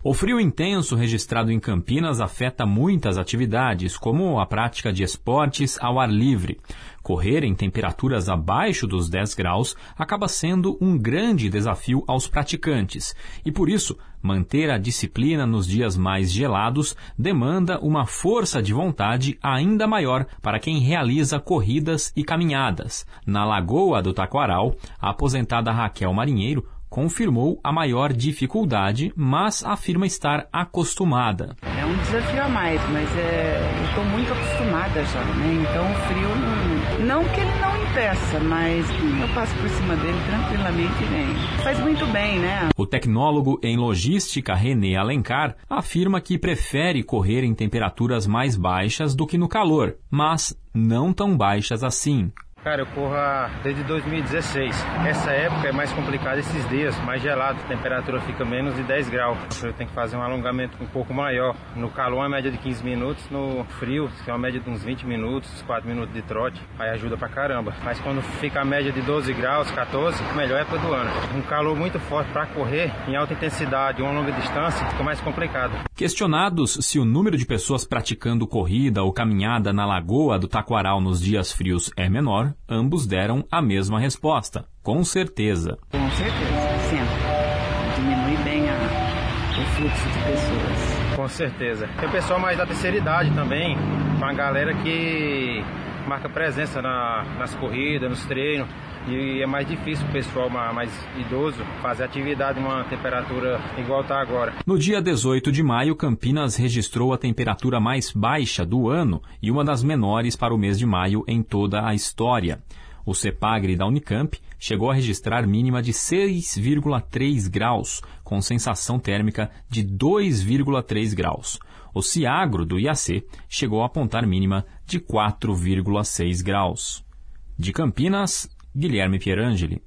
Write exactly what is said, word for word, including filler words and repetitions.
O frio intenso registrado em Campinas afeta muitas atividades, como a prática de esportes ao ar livre. Correr em temperaturas abaixo dos dez graus acaba sendo um grande desafio aos praticantes, e por isso, manter a disciplina nos dias mais gelados demanda uma força de vontade ainda maior para quem realiza corridas e caminhadas. Na Lagoa do Taquaral, a aposentada Raquel Marinheiro confirmou a maior dificuldade, mas afirma estar acostumada. É um desafio a mais, mas é, eu estou muito acostumada já, né? Então o frio não, não que ele não impeça, mas eu passo por cima dele tranquilamente e bem. Faz muito bem, né? O tecnólogo em logística René Alencar afirma que prefere correr em temperaturas mais baixas do que no calor, mas não tão baixas assim. Cara, eu corro desde dois mil e dezesseis. Essa época é mais complicada esses dias, mais gelado, a temperatura fica menos de dez graus. Eu tenho que fazer um alongamento um pouco maior. No calor, uma média de quinze minutos, no frio, é uma média de uns vinte minutos, quatro minutos de trote, aí ajuda pra caramba. Mas quando fica a média de doze graus, quatorze, melhor época do ano. Um calor muito forte para correr em alta intensidade, uma longa distância, fica mais complicado. Questionados se o número de pessoas praticando corrida ou caminhada na Lagoa do Taquaral nos dias frios é menor, ambos deram a mesma resposta. Com certeza. Com certeza, sempre. Diminui bem a, o fluxo de pessoas. Com certeza. Tem o pessoal mais da terceira idade também, uma galera que marca presença na, nas corridas, nos treinos. E é mais difícil o pessoal mais idoso fazer atividade numa temperatura igual está agora. No dia dezoito de maio, Campinas registrou a temperatura mais baixa do ano e uma das menores para o mês de maio em toda a história. O CEPAGRE da Unicamp chegou a registrar mínima de seis vírgula três graus, com sensação térmica de dois vírgula três graus. O CIAGRO do I A C chegou a apontar mínima de quatro vírgula seis graus. De Campinas, Guilherme Pierangeli.